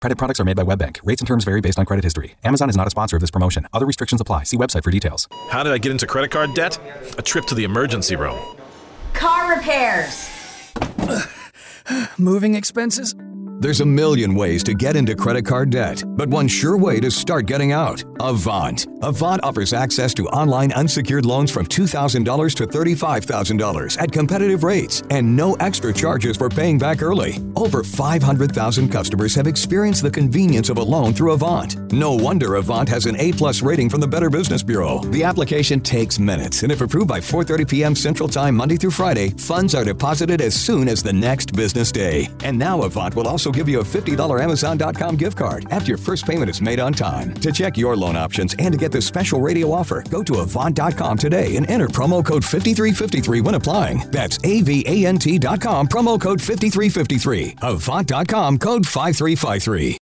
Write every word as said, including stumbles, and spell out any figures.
Credit products are made by WebBank. Rates and terms vary based on credit history. Amazon is not a sponsor of this promotion. Other restrictions apply. See website for details. How did I get into credit card debt? A trip to the emergency room. Car repairs. Moving expenses? There's a million ways to get into credit card debt, but one sure way to start getting out: Avant. Avant offers access to online unsecured loans from two thousand dollars to thirty-five thousand dollars at competitive rates and no extra charges for paying back early. Over five hundred thousand customers have experienced the convenience of a loan through Avant. No wonder Avant has an A-plus rating from the Better Business Bureau. The application takes minutes, and if approved by four thirty p.m. Central Time Monday through Friday, funds are deposited as soon as the next business day. And now Avant will also give you a fifty dollars Amazon dot com gift card after your first payment is made on time. To check your loan options and to get this special radio offer, go to Avant dot com today and enter promo code five three five three when applying. That's A V A N T dot com, promo code five three five three. Avant dot com, code five three five three.